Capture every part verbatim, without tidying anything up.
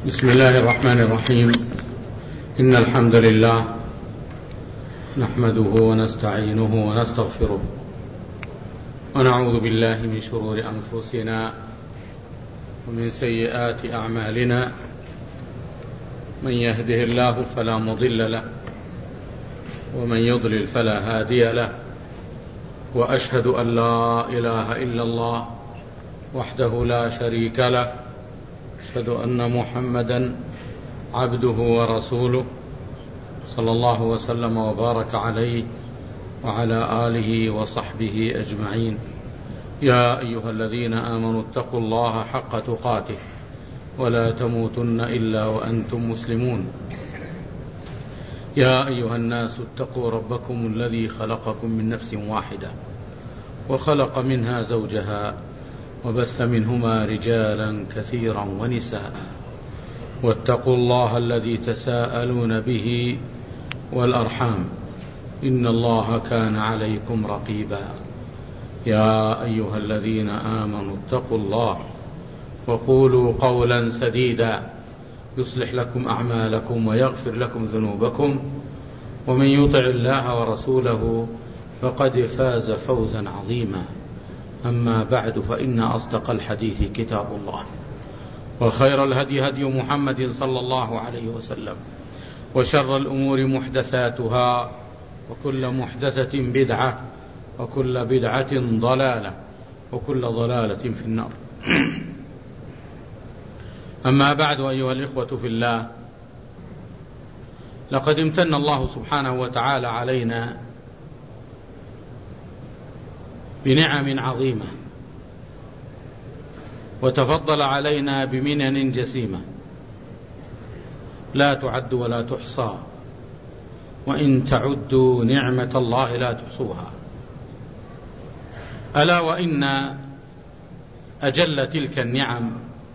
بسم الله الرحمن الرحيم. إن الحمد لله نحمده ونستعينه ونستغفره ونعوذ بالله من شرور أنفسنا ومن سيئات أعمالنا. من يهده الله فلا مضل له ومن يضلل فلا هادي له، وأشهد أن لا إله إلا الله وحده لا شريك له، أشهد أن محمدا عبده ورسوله صلى الله وسلم وبارك عليه وعلى آله وصحبه أجمعين. يا أيها الذين آمنوا اتقوا الله حق تقاته ولا تموتن إلا وأنتم مسلمون. يا أيها الناس اتقوا ربكم الذي خلقكم من نفس واحدة وخلق منها زوجها وبث منهما رجالا كثيرا ونساء، واتقوا الله الذي تساءلون به والأرحام إن الله كان عليكم رقيبا. يا أيها الذين آمنوا اتقوا الله وقولوا قولا سديدا يصلح لكم أعمالكم ويغفر لكم ذنوبكم، ومن يطع الله ورسوله فقد فاز فوزا عظيما. أما بعد، فإن أصدق الحديث كتاب الله، وخير الهدي هدي محمد صلى الله عليه وسلم، وشر الأمور محدثاتها، وكل محدثة بدعة، وكل بدعة ضلالة، وكل ضلالة في النار. أما بعد، أيها الإخوة في الله، لقد امتن الله سبحانه وتعالى علينا بنعم عظيمة، وتفضل علينا بمنن جسيمة لا تعد ولا تحصى، وإن تعدوا نعمة الله لا تحصوها. ألا وإن أجل تلك النعم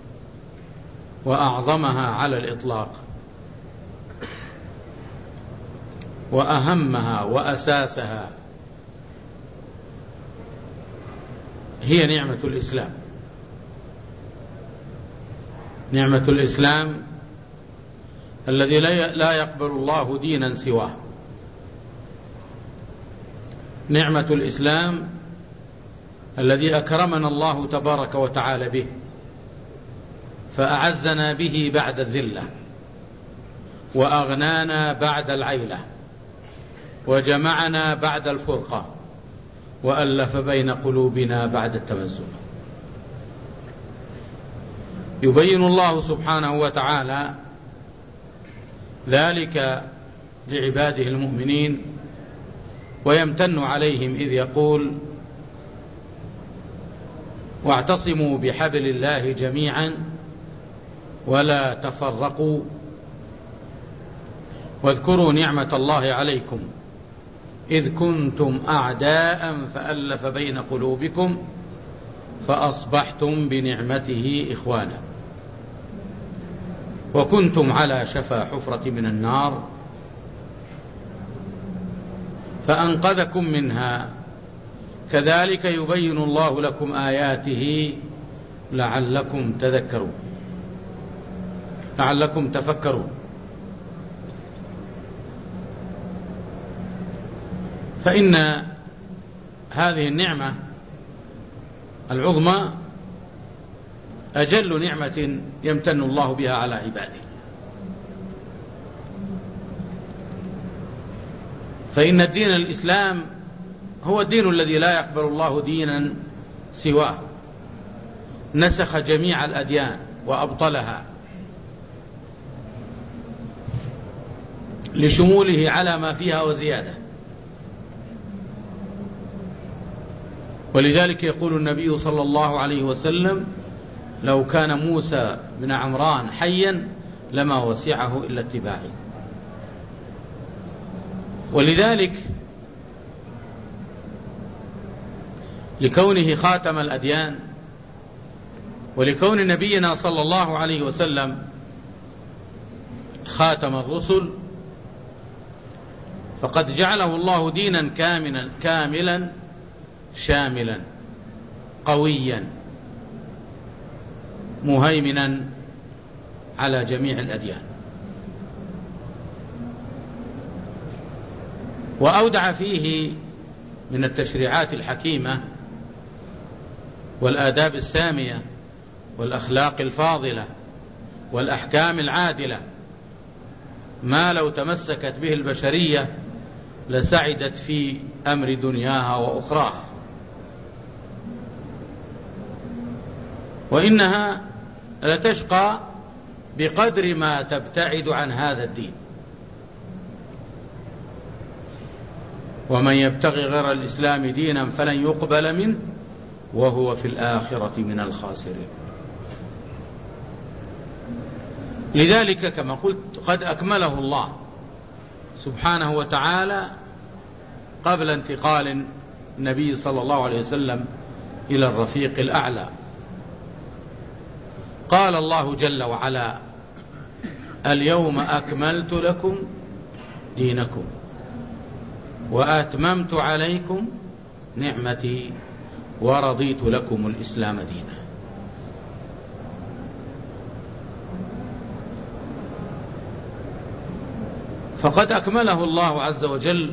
وأعظمها على الإطلاق وأهمها وأساسها هي نعمة الإسلام. نعمة الإسلام الذي لا يقبل الله دينا سواه. نعمة الإسلام الذي أكرمنا الله تبارك وتعالى به، فأعزنا به بعد الذلة، وأغنانا بعد العيلة، وجمعنا بعد الفرقة، وألف بين قلوبنا بعد التمزق. يبين الله سبحانه وتعالى ذلك لعباده المؤمنين، ويمتن عليهم إذ يقول: واعتصموا بحبل الله جميعا ولا تفرقوا، واذكروا نعمة الله عليكم إذ كنتم أعداء فألف بين قلوبكم فأصبحتم بنعمته إخوانا، وكنتم على شفا حفرة من النار فأنقذكم منها. كذلك يبين الله لكم آياته لعلكم تذكرون لعلكم تفكرون. فإن هذه النعمة العظمى أجل نعمة يمتن الله بها على عباده. فإن الدين الإسلام هو الدين الذي لا يقبل الله دينا سواه، نسخ جميع الأديان وأبطلها لشموله على ما فيها وزيادة. ولذلك يقول النبي صلى الله عليه وسلم: لو كان موسى بن عمران حيا لما وسعه إلا اتباعي. ولذلك لكونه خاتم الأديان، ولكون نبينا صلى الله عليه وسلم خاتم الرسل، فقد جعله الله دينا كاملا كاملا شاملا قويا مهيمنا على جميع الأديان. وأودع فيه من التشريعات الحكيمة والآداب السامية والأخلاق الفاضلة والأحكام العادلة ما لو تمسكت به البشرية لسعدت في أمر دنياها وأخراها، وإنها لتشقى بقدر ما تبتعد عن هذا الدين. ومن يبتغي غير الإسلام دينا فلن يقبل منه وهو في الآخرة من الخاسرين. لذلك كما قلت قد أكمله الله سبحانه وتعالى قبل انتقال النبي صلى الله عليه وسلم إلى الرفيق الأعلى. قال الله جل وعلا: اليوم أكملت لكم دينكم وأتممت عليكم نعمتي ورضيت لكم الإسلام دينا. فقد أكمله الله عز وجل،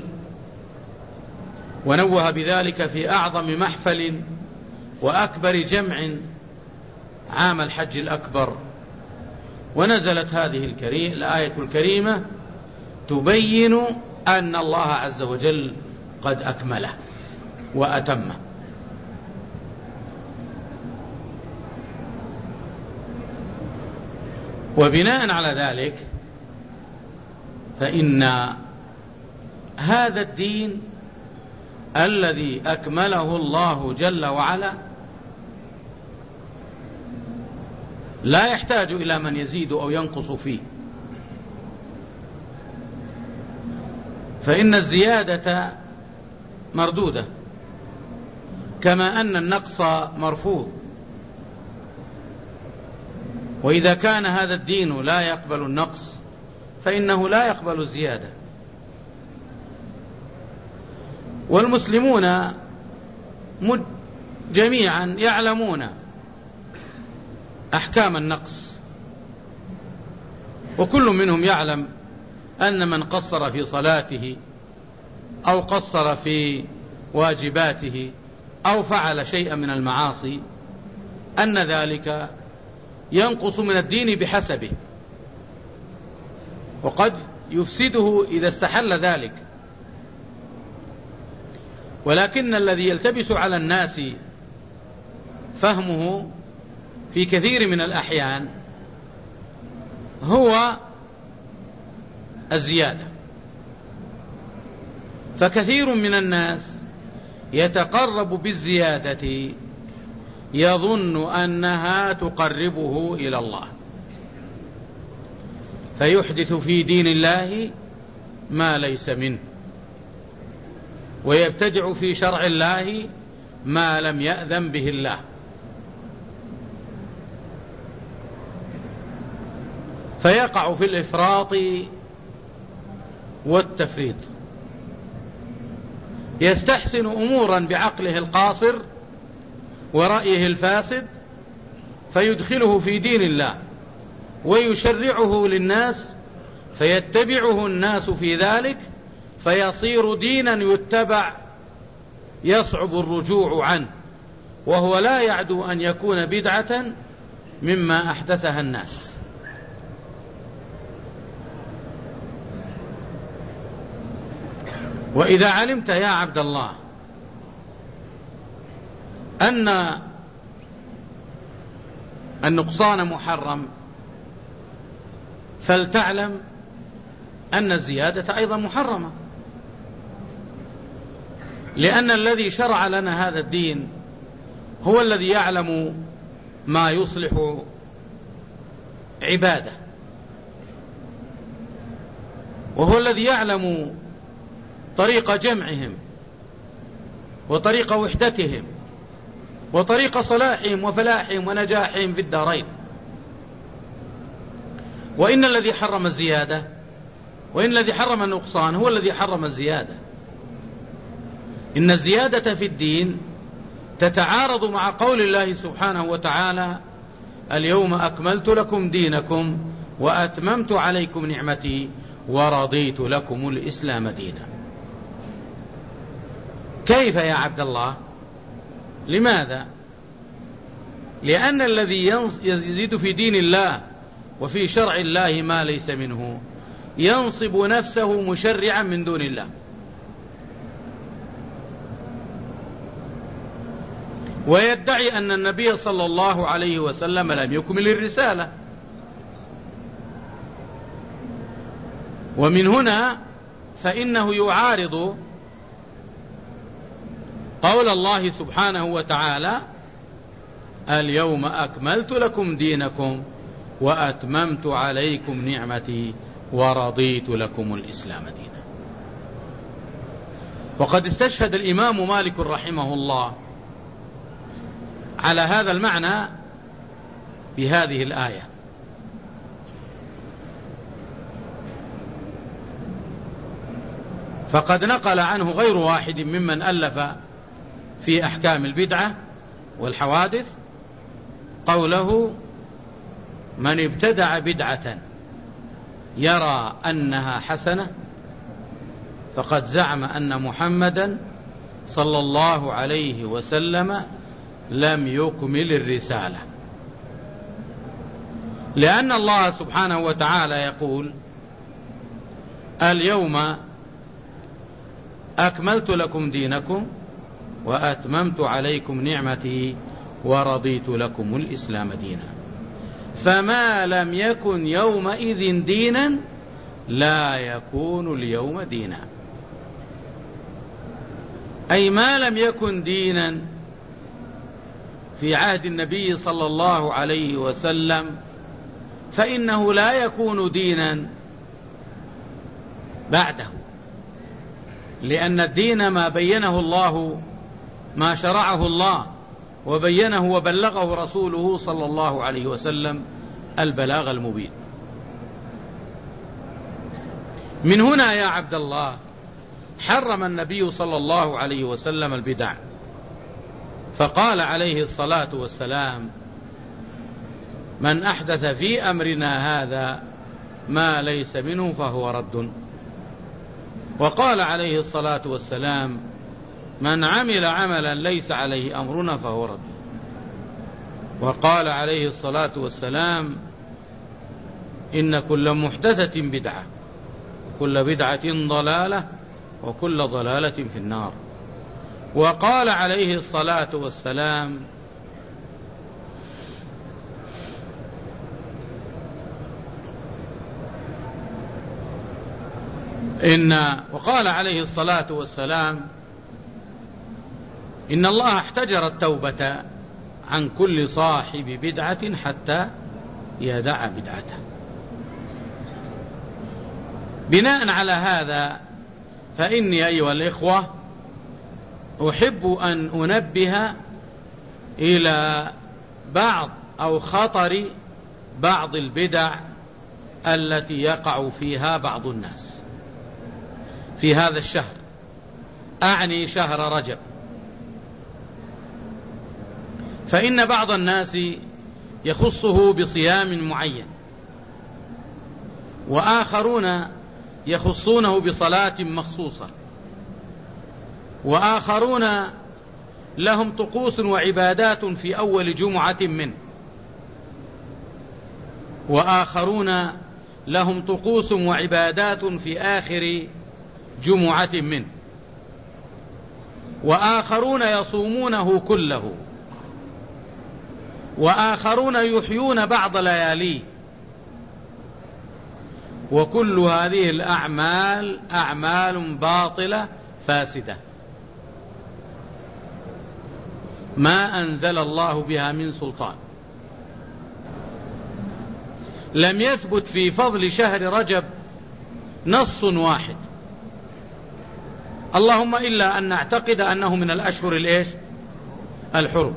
ونوه بذلك في أعظم محفل وأكبر جمع عام الحج الأكبر. ونزلت هذه الكريم الآية الكريمة تبين أن الله عز وجل قد أكمله وأتمه. وبناء على ذلك فإن هذا الدين الذي أكمله الله جل وعلا لا يحتاج إلى من يزيد أو ينقص فيه، فإن الزيادة مردودة كما أن النقص مرفوض. وإذا كان هذا الدين لا يقبل النقص فإنه لا يقبل الزيادة. والمسلمون جميعا يعلمون أحكام النقص، وكل منهم يعلم أن من قصر في صلاته أو قصر في واجباته أو فعل شيئا من المعاصي أن ذلك ينقص من الدين بحسبه، وقد يفسده إذا استحل ذلك. ولكن الذي يلتبس على الناس فهمه في كثير من الأحيان هو الزيادة. فكثير من الناس يتقرب بالزيادة يظن أنها تقربه إلى الله، فيحدث في دين الله ما ليس منه، ويبتدع في شرع الله ما لم يأذن به الله. فيقع في الإفراط والتفريط، يستحسن أمورا بعقله القاصر ورأيه الفاسد فيدخله في دين الله ويشرعه للناس فيتبعه الناس في ذلك فيصير دينا يتبع يصعب الرجوع عنه، وهو لا يعدو أن يكون بدعة مما أحدثها الناس. وإذا علمت يا عبد الله أن النقصان محرم فلتعلم أن الزيادة أيضا محرمة، لأن الذي شرع لنا هذا الدين هو الذي يعلم ما يصلح عباده، وهو الذي يعلم طريق جمعهم وطريق وحدتهم وطريق صلاحهم وفلاحهم ونجاحهم في الدارين. وإن الذي حرم الزيادة وإن الذي حرم النقصان هو الذي حرم الزيادة. إن الزيادة في الدين تتعارض مع قول الله سبحانه وتعالى: اليوم أكملت لكم دينكم وأتممت عليكم نعمتي ورضيت لكم الإسلام دينا. كيف يا عبد الله؟ لماذا؟ لأن الذي يزيد في دين الله وفي شرع الله ما ليس منه ينصب نفسه مشرعا من دون الله، ويدعي أن النبي صلى الله عليه وسلم لم يكمل الرسالة. ومن هنا فإنه يعارض قول الله سبحانه وتعالى: اليوم أكملت لكم دينكم وأتممت عليكم نعمتي ورضيت لكم الإسلام دينا. وقد استشهد الإمام مالك رحمه الله على هذا المعنى بهذه الآية: فقد نقل عنه غير واحد ممن ألف في أحكام البدعة والحوادث قوله: من ابتدع بدعة يرى أنها حسنة فقد زعم أن محمدا صلى الله عليه وسلم لم يكمل الرسالة. لأن الله سبحانه وتعالى يقول: اليوم أكملت لكم دينكم وأتممت عليكم نعمتي ورضيت لكم الإسلام دينا، فما لم يكن يومئذ دينا لا يكون اليوم دينا. أي ما لم يكن دينا في عهد النبي صلى الله عليه وسلم فإنه لا يكون دينا بعده، لأن الدين ما بينه الله، ما شرعه الله وبينه وبلغه رسوله صلى الله عليه وسلم البلاغ المبين. من هنا يا عبد الله حرم النبي صلى الله عليه وسلم البدع، فقال عليه الصلاة والسلام: من أحدث في أمرنا هذا ما ليس منه فهو رد. وقال عليه الصلاة والسلام: من عمل عملا ليس عليه أمرنا فهو رد. وقال عليه الصلاة والسلام: إن كل محدثة بدعة وكل بدعة ضلالة وكل ضلالة في النار. وقال عليه الصلاة والسلام: إن وقال عليه الصلاة والسلام: إن الله احتجر التوبة عن كل صاحب بدعة حتى يدع بدعته. بناء على هذا فإني أيها الإخوة أحب أن أنبه إلى بعض أو خطر بعض البدع التي يقع فيها بعض الناس في هذا الشهر، أعني شهر رجب. فإن بعض الناس يخصه بصيام معين، وآخرون يخصونه بصلاة مخصوصة، وآخرون لهم طقوس وعبادات في أول جمعة منه، وآخرون لهم طقوس وعبادات في آخر جمعة منه، وآخرون يصومونه كله، وآخرون يحيون بعض لياليه. وكل هذه الأعمال أعمال باطلة فاسدة ما أنزل الله بها من سلطان. لم يثبت في فضل شهر رجب نص واحد، اللهم إلا أن نعتقد أنه من الأشهر الإيش الحرم.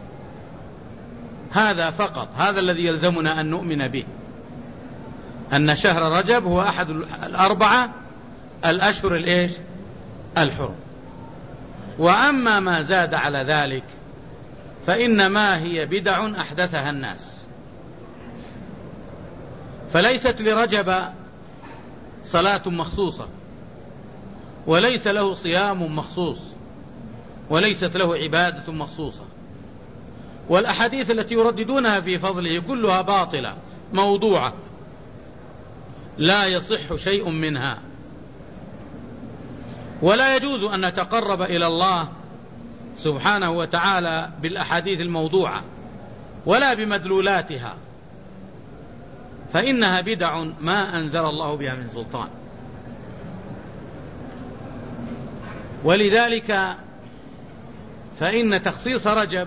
هذا فقط، هذا الذي يلزمنا أن نؤمن به، أن شهر رجب هو أحد الأربعة الأشهر الإيش الحرم. وأما ما زاد على ذلك فإنما هي بدع أحدثها الناس، فليست لرجب صلاة مخصوصة، وليس له صيام مخصوص، وليست له عبادة مخصوصة، والأحاديث التي يرددونها في فضله كلها باطلة موضوعة لا يصح شيء منها. ولا يجوز أن نتقرب إلى الله سبحانه وتعالى بالأحاديث الموضوعة ولا بمدلولاتها، فإنها بدع ما أنزل الله بها من سلطان. ولذلك فإن تخصيص رجب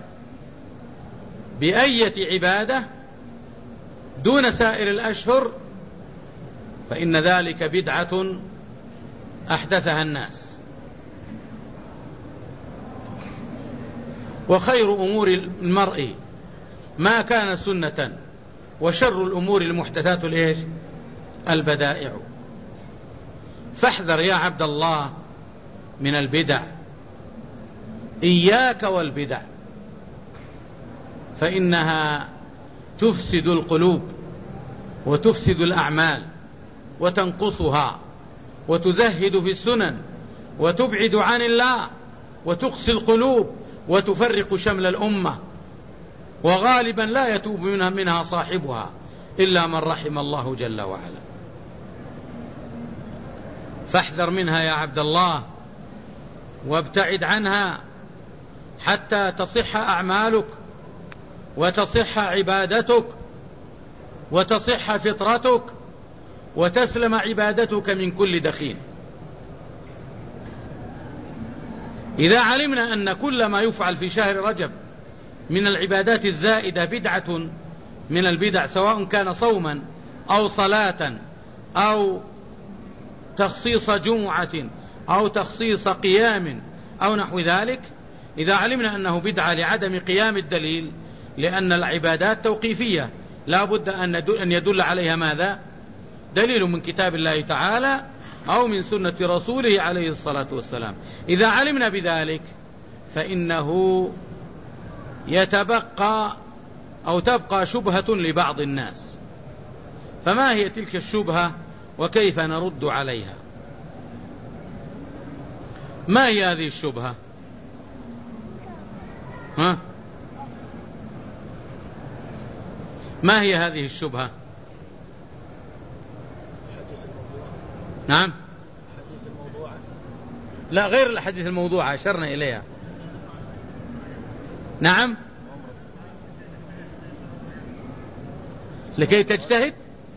بأية عبادة دون سائر الأشهر فإن ذلك بدعة أحدثها الناس. وخير أمور المرء ما كان سنة، وشر الأمور المحدثات الإيش؟ البدائع. فاحذر يا عبد الله من البدع، إياك والبدع، فإنها تفسد القلوب وتفسد الأعمال وتنقصها وتزهد في السنن وتبعد عن الله وتقسي القلوب وتفرق شمل الأمة، وغالبا لا يتوب منها, منها صاحبها إلا من رحم الله جل وعلا. فاحذر منها يا عبد الله وابتعد عنها حتى تصح أعمالك وتصح عبادتك وتصح فطرتك وتسلم عبادتك من كل دخيل. إذا علمنا أن كل ما يفعل في شهر رجب من العبادات الزائدة بدعة من البدع، سواء كان صوما أو صلاة أو تخصيص جمعة أو تخصيص قيام أو نحو ذلك، إذا علمنا أنه بدعة لعدم قيام الدليل، لأن العبادات توقيفية لا بد أن يدل عليها ماذا؟ دليل من كتاب الله تعالى أو من سنة رسوله عليه الصلاة والسلام. إذا علمنا بذلك فإنه يتبقى أو تبقى شبهة لبعض الناس. فما هي تلك الشبهة وكيف نرد عليها؟ ما هي هذه الشبهة؟ ها؟ ما هي هذه الشبهة؟ نعم، لا غير الحديث الموضوع أشرنا إليها. نعم، لكي تجتهد.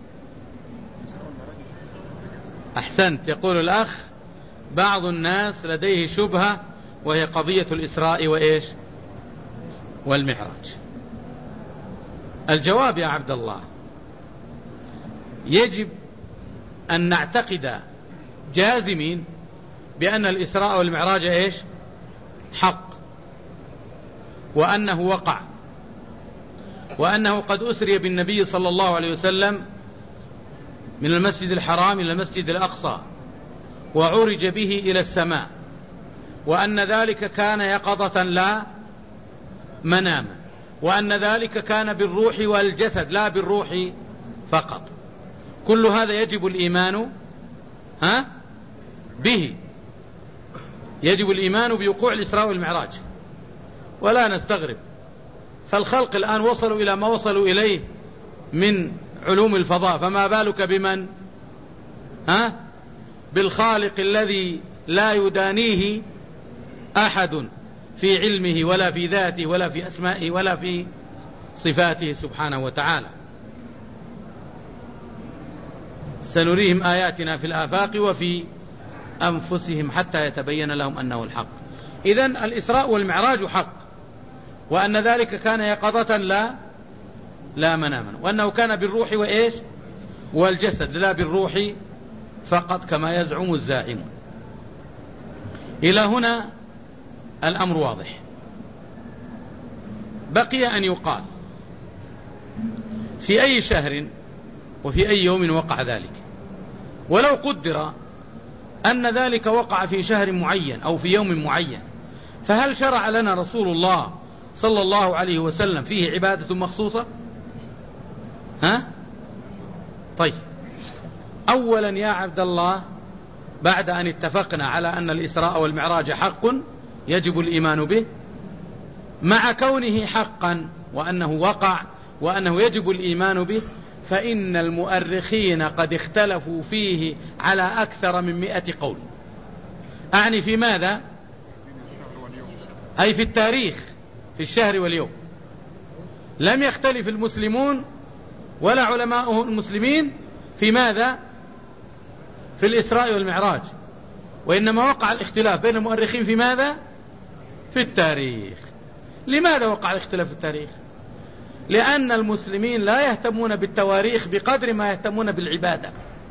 أحسنت. يقول الأخ بعض الناس لديه شبهة وهي قضية الإسراء وإيش والمعراج. الجواب يا عبد الله، يجب أن نعتقد جازمين بأن الإسراء والمعراج إيش حق، وأنه وقع، وأنه قد أسري بالنبي صلى الله عليه وسلم من المسجد الحرام إلى المسجد الأقصى وعرج به إلى السماء، وأن ذلك كان يقظة لا مناما، وأن ذلك كان بالروح والجسد لا بالروح فقط. كل هذا يجب الإيمان ها به، يجب الإيمان بوقوع الإسراء والمعراج، ولا نستغرب. فالخلق الآن وصلوا إلى ما وصلوا إليه من علوم الفضاء، فما بالك بمن ها بالخالق الذي لا يدانيه أحد في علمه ولا في ذاته ولا في أسمائه ولا في صفاته سبحانه وتعالى. سنريهم آياتنا في الآفاق وفي أنفسهم حتى يتبين لهم أنه الحق. إذن الإسراء والمعراج حق، وأن ذلك كان يقظة لا لا مناما، وأنه كان بالروح وإيش والجسد لا بالروح فقط كما يزعم الزاعمون. إلى هنا الأمر واضح. بقي أن يقال في أي شهر وفي أي يوم وقع ذلك. ولو قدر أن ذلك وقع في شهر معين أو في يوم معين، فهل شرع لنا رسول الله صلى الله عليه وسلم فيه عبادة مخصوصة؟ ها؟ طيب، أولا يا عبد الله، بعد أن اتفقنا على أن الإسراء والمعراج حق يجب الإيمان به، مع كونه حقا وأنه وقع وأنه يجب الإيمان به، فإن المؤرخين قد اختلفوا فيه على أكثر من مئة قول. أعني في ماذا؟ أي في التاريخ، في الشهر واليوم. لم يختلف المسلمون ولا علماء المسلمين في ماذا؟ في الإسراء والمعراج، وإنما وقع الاختلاف بين المؤرخين في ماذا؟ في التاريخ. لماذا وقع الاختلاف في التاريخ؟ لأن المسلمين لا يهتمون بالتواريخ بقدر ما يهتمون بالعبادة.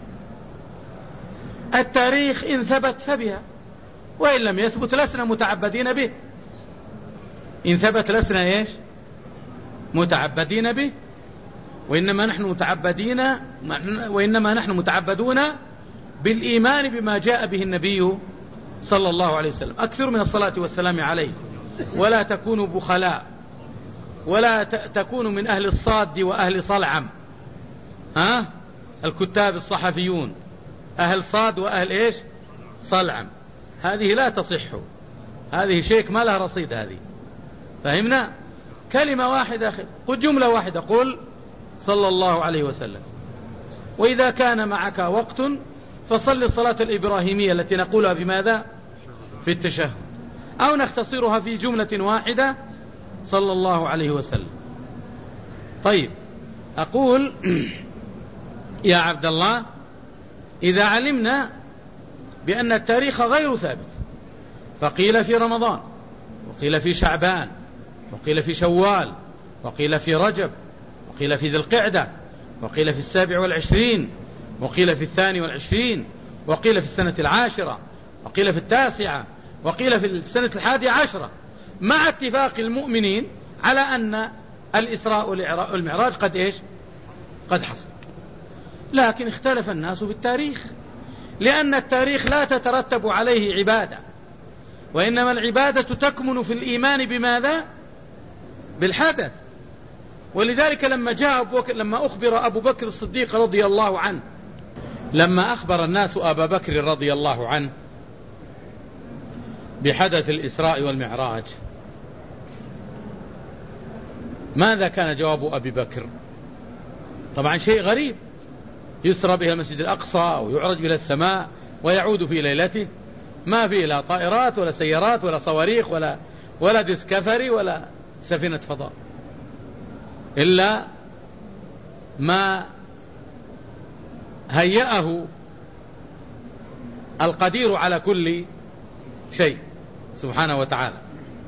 التاريخ إن ثبت فبها، وإن لم يثبت لسنا متعبدين به. إن ثبت لسنا إيش؟ متعبدين به، وإنما نحن متعبدين وإنما نحن متعبدون بالإيمان بما جاء به النبي صلى الله عليه وسلم. أكثر من الصلاة والسلام عليه، ولا تكونوا بخلاء، ولا تكونوا من أهل الصاد وأهل صلعم، ها؟ الكتاب الصحفيون أهل صاد وأهل إيش؟ صلعم. هذه لا تصح، هذه شيك ما لها رصيد. هذه فهمنا؟ كلمة واحدة، قل جملة واحدة، قل صلى الله عليه وسلم. وإذا كان معك وقت فصل الصلاة الإبراهيمية التي نقولها في ماذا؟ في التشهد، أو نختصرها في جملة واحدة، صلى الله عليه وسلم. طيب، أقول يا عبد الله، إذا علمنا بأن التاريخ غير ثابت، فقيل في رمضان، وقيل في شعبان، وقيل في شوال، وقيل في رجب، وقيل في ذي القعدة، وقيل في السابع والعشرين، وقيل في الثاني والعشرين، وقيل في السنة العاشرة، وقيل في التاسعة، وقيل في السنة الحادية عشرة، مع اتفاق المؤمنين على أن الإسراء والمعراج قد إيش؟ قد حصل. لكن اختلف الناس في التاريخ، لأن التاريخ لا تترتب عليه عبادة، وإنما العبادة تكمن في الإيمان بماذا؟ بالحدث. ولذلك لما جاء أبو بكر، لما أخبر أبو بكر الصديق رضي الله عنه، لما أخبر الناس أبا بكر رضي الله عنه بحدث الإسراء والمعراج، ماذا كان جواب أبي بكر؟ طبعا شيء غريب، يسرى به المسجد الأقصى ويعرج إلى السماء ويعود في ليلته، ما فيه لا طائرات ولا سيارات ولا صواريخ ولا ولا ديسكفري ولا سفينة فضاء، إلا ما هيأه القدير على كل شيء سبحانه وتعالى.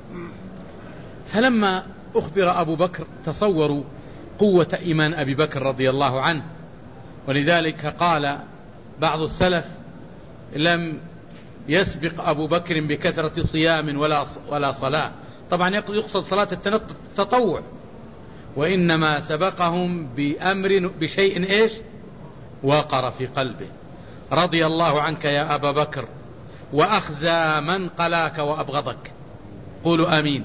فلما أخبر أبو بكر، تصوروا قوة إيمان أبي بكر رضي الله عنه. ولذلك قال بعض السلف: لم يسبق أبو بكر بكثرة صيام ولا ولا صلاة. طبعا يقصد صلاة التطوع، وإنما سبقهم بأمر بشيء إيش؟ وقر في قلبه. رضي الله عنك يا أبا بكر، وأخزى من قلاك وأبغضك. قولوا آمين.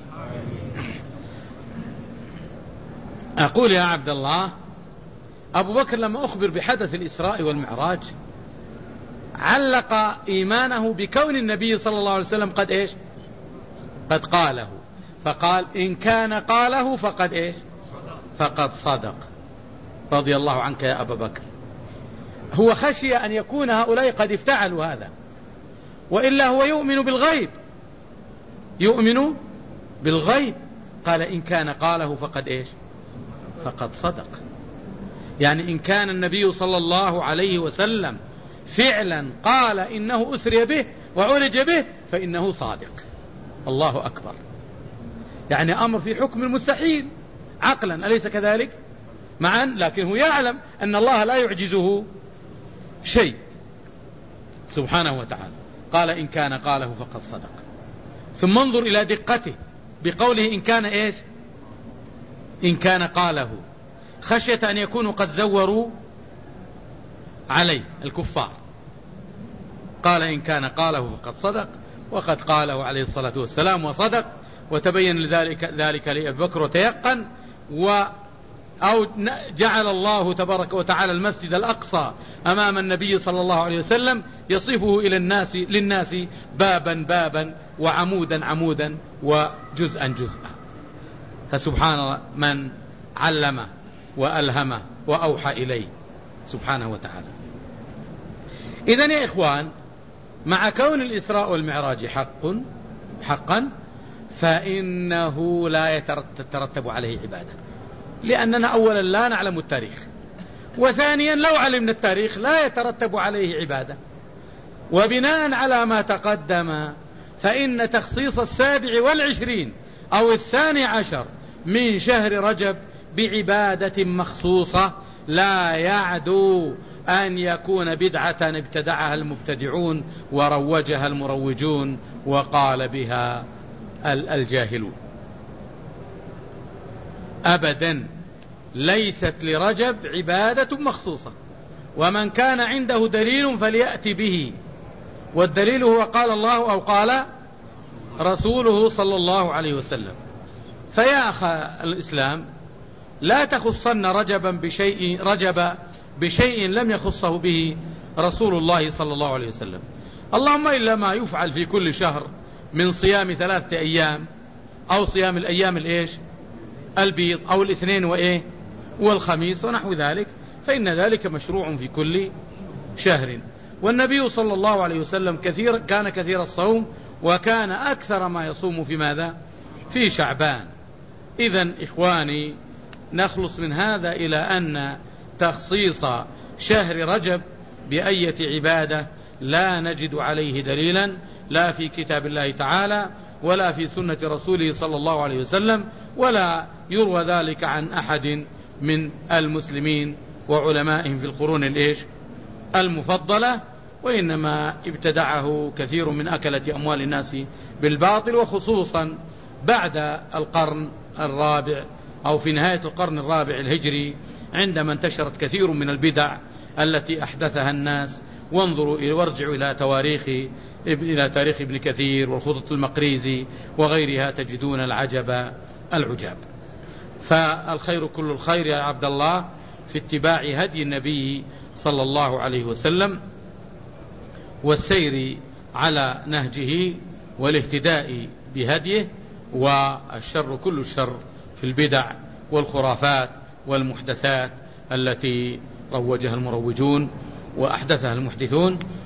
أقول يا عبد الله، أبو بكر لما أخبر بحدث الإسراء والمعراج علق إيمانه بكون النبي صلى الله عليه وسلم قد إيش؟ قد قاله، فقال: إن كان قاله فقد إيش؟ فقد صدق. رضي الله عنك يا أبا بكر. هو خشي أن يكون هؤلاء قد افتعلوا هذا، وإلا هو يؤمن بالغيب، يؤمن بالغيب. قال: إن كان قاله فقد إيش؟ فقد صدق. يعني إن كان النبي صلى الله عليه وسلم فعلا قال إنه أسري به وعرج به فإنه صادق. الله أكبر. يعني أمر في حكم المستحيل عقلا، أليس كذلك؟ معا، لكن هو يعلم أن الله لا يعجزه شيء سبحانه وتعالى. قال: إن كان قاله فقد صدق. ثم انظر إلى دقته بقوله: إن كان إيش؟ إن كان قاله، خشية أن يكونوا قد زوروا عليه الكفار. قال: إن كان قاله فقد صدق، وقد قاله عليه الصلاة والسلام وصدق، وتبين لذلك ذلك لأبي بكر وتيقن، أو جعل الله تبارك وتعالى المسجد الأقصى أمام النبي صلى الله عليه وسلم يصفه إلى الناس للناس بابا بابا وعمودا عمودا وجزءا جزءا. فسبحان من علم وألهم وأوحى إليه سبحانه وتعالى. إذن يا إخوان، مع كون الإسراء والمعراج حق حقا فإنه لا يترتب عليه عبادة، لأننا أولا لا نعلم التاريخ، وثانيا لو علمنا التاريخ لا يترتب عليه عبادة. وبناء على ما تقدم فإن تخصيص السابع والعشرين أو الثاني عشر من شهر رجب بعبادة مخصوصة لا يعدو أن يكون بدعة ابتدعها المبتدعون وروجها المروجون وقال بها الجاهلون. أبدا ليست لرجب عبادة مخصوصة، ومن كان عنده دليل فليأتي به، والدليل هو قال الله أو قال رسوله صلى الله عليه وسلم. فيا أخي الإسلام، لا تخصن رجبا بشيء رجب بشيء لم يخصه به رسول الله صلى الله عليه وسلم، اللهم إلا ما يفعل في كل شهر من صيام ثلاثة أيام أو صيام الأيام الإيش البيض أو الاثنين وإيه والخميس ونحو ذلك، فإن ذلك مشروع في كل شهر. والنبي صلى الله عليه وسلم كثير كان كثير الصوم، وكان أكثر ما يصوم في ماذا؟ في شعبان. إذن إخواني، نخلص من هذا إلى أن تخصيص شهر رجب بأية عبادة لا نجد عليه دليلا، لا في كتاب الله تعالى ولا في سنة رسوله صلى الله عليه وسلم، ولا يروى ذلك عن أحد من المسلمين وعلمائهم في القرون الإيش المفضلة، وإنما ابتدعه كثير من أكلة أموال الناس بالباطل، وخصوصا بعد القرن الرابع أو في نهاية القرن الرابع الهجري، عندما انتشرت كثير من البدع التي أحدثها الناس. وانظروا وارجعوا إلى تواريخ إلى تاريخ ابن كثير والخطط المقريزي وغيرها، تجدون العجب العجاب. فالخير كل الخير يا عبد الله في اتباع هدي النبي صلى الله عليه وسلم والسير على نهجه والاهتداء بهديه، والشر كل الشر في البدع والخرافات والمحدثات التي روجها المروجون وأحدثها المحدثون.